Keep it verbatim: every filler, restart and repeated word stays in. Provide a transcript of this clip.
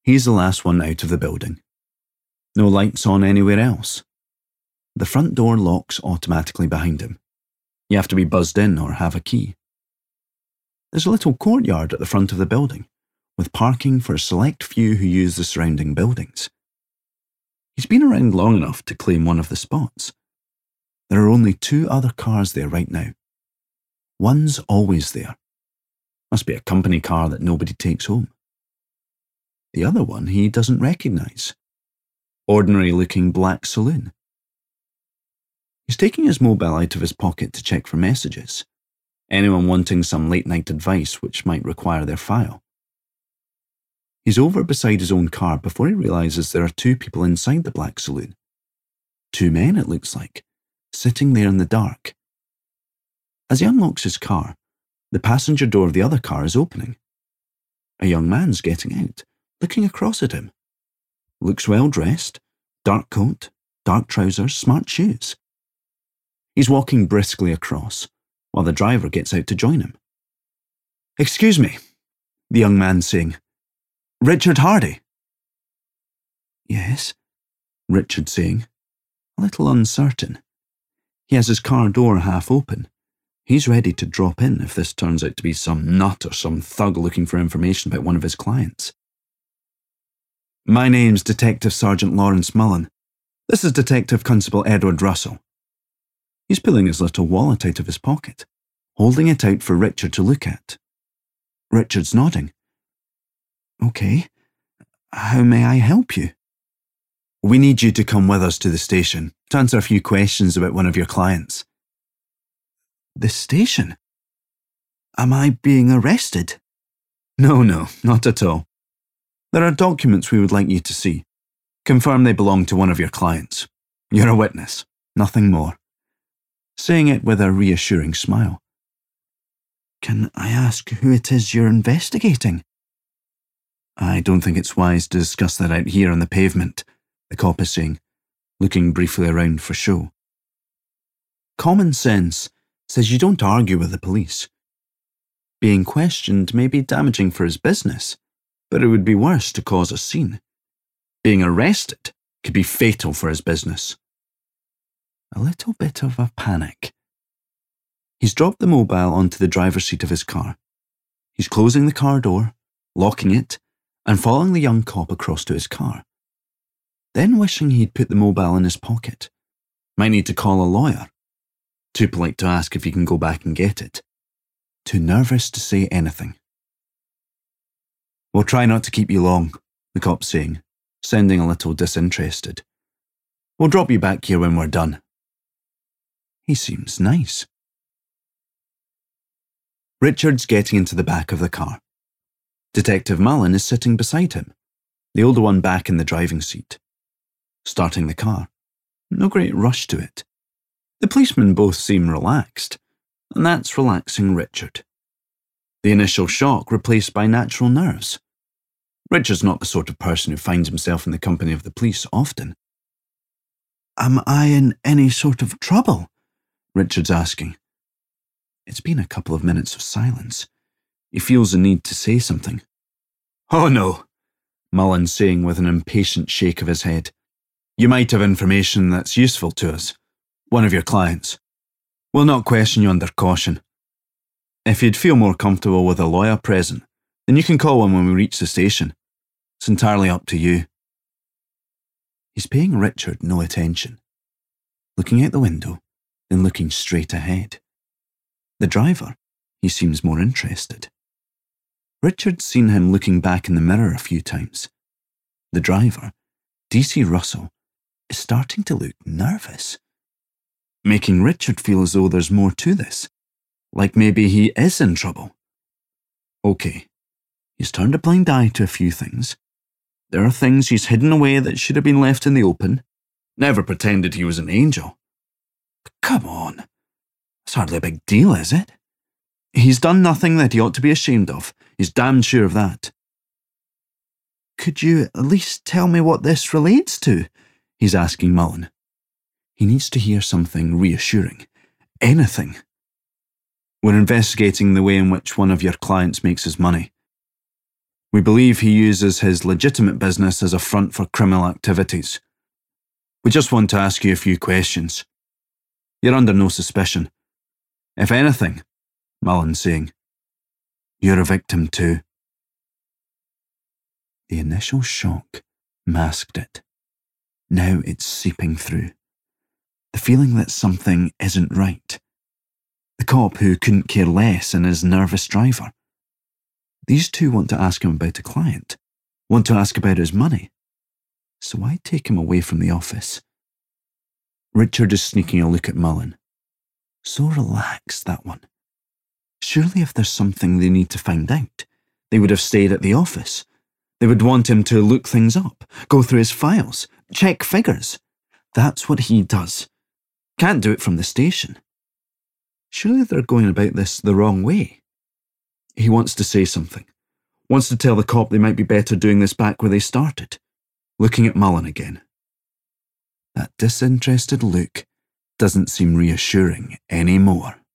He's the last one out of the building. No lights on anywhere else. The front door locks automatically behind him. You have to be buzzed in or have a key. There's a little courtyard at the front of the building, with parking for a select few who use the surrounding buildings. He's been around long enough to claim one of the spots. There are only two other cars there right now. One's always there. Must be a company car that nobody takes home. The other one he doesn't recognise. Ordinary-looking black saloon. He's taking his mobile out of his pocket to check for messages. Anyone wanting some late-night advice which might require their file. He's over beside his own car before he realises there are two people inside the black saloon. Two men, it looks like, sitting there in the dark. As he unlocks his car, the passenger door of the other car is opening. A young man's getting out, looking across at him. Looks well dressed, dark coat, dark trousers, smart shoes. He's walking briskly across, while the driver gets out to join him. "Excuse me," the young man's saying. "Richard Hardy?" "Yes," Richard's saying, a little uncertain. He has his car door half open. He's ready to drop in if this turns out to be some nut or some thug looking for information about one of his clients. "My name's Detective Sergeant Lawrence Mullen. This is Detective Constable Edward Russell." He's pulling his little wallet out of his pocket, holding it out for Richard to look at. Richard's nodding. "Okay, how may I help you?" "We need you to come with us to the station to answer a few questions about one of your clients." "The station? Am I being arrested?" "No, no, not at all. There are documents we would like you to see. Confirm they belong to one of your clients. You're a witness, nothing more." Saying it with a reassuring smile. "Can I ask who it is you're investigating?" "I don't think it's wise to discuss that out here on the pavement," the cop is saying, looking briefly around for show. Common sense says you don't argue with the police. Being questioned may be damaging for his business, but it would be worse to cause a scene. Being arrested could be fatal for his business. A little bit of a panic. He's dropped the mobile onto the driver's seat of his car. He's closing the car door, locking it, and following the young cop across to his car. Then wishing he'd put the mobile in his pocket. Might need to call a lawyer. Too polite to ask if he can go back and get it. Too nervous to say anything. "We'll try not to keep you long," the cop's saying, sounding a little disinterested. "We'll drop you back here when we're done." He seems nice. Richard's getting into the back of the car. Detective Mullen is sitting beside him, the older one back in the driving seat. Starting the car. No great rush to it. The policemen both seem relaxed, and that's relaxing Richard. The initial shock replaced by natural nerves. Richard's not the sort of person who finds himself in the company of the police often. "Am I in any sort of trouble?" Richard's asking. It's been a couple of minutes of silence. He feels the need to say something. "Oh no," Mullen's saying with an impatient shake of his head. "You might have information that's useful to us. One of your clients. We'll not question you under caution. If you'd feel more comfortable with a lawyer present, then you can call one when we reach the station. It's entirely up to you." He's paying Richard no attention. Looking out the window, then looking straight ahead. The driver, he seems more interested. Richard's seen him looking back in the mirror a few times. The driver, D C Russell, is starting to look nervous. Making Richard feel as though there's more to this. Like maybe he is in trouble. Okay, he's turned a blind eye to a few things. There are things he's hidden away that should have been left in the open. Never pretended he was an angel. But come on. It's hardly a big deal, is it? He's done nothing that he ought to be ashamed of. He's damned sure of that. "Could you at least tell me what this relates to?" he's asking Mullen. He needs to hear something reassuring. Anything. "We're investigating the way in which one of your clients makes his money. We believe he uses his legitimate business as a front for criminal activities. We just want to ask you a few questions. You're under no suspicion. If anything, Mullen's saying, you're a victim too. The initial shock masked it. Now it's seeping through. The feeling that something isn't right. The cop who couldn't care less and his nervous driver. These two want to ask him about a client, want to ask about his money. So why take him away from the office? Richard is sneaking a look at Mullen. So relaxed, that one. Surely if there's something they need to find out, they would have stayed at the office. They would want him to look things up, go through his files, check figures. That's what he does. Can't do it from the station. Surely they're going about this the wrong way. He wants to say something. Wants to tell the cop they might be better doing this back where they started. Looking at Mullen again. That disinterested look doesn't seem reassuring anymore.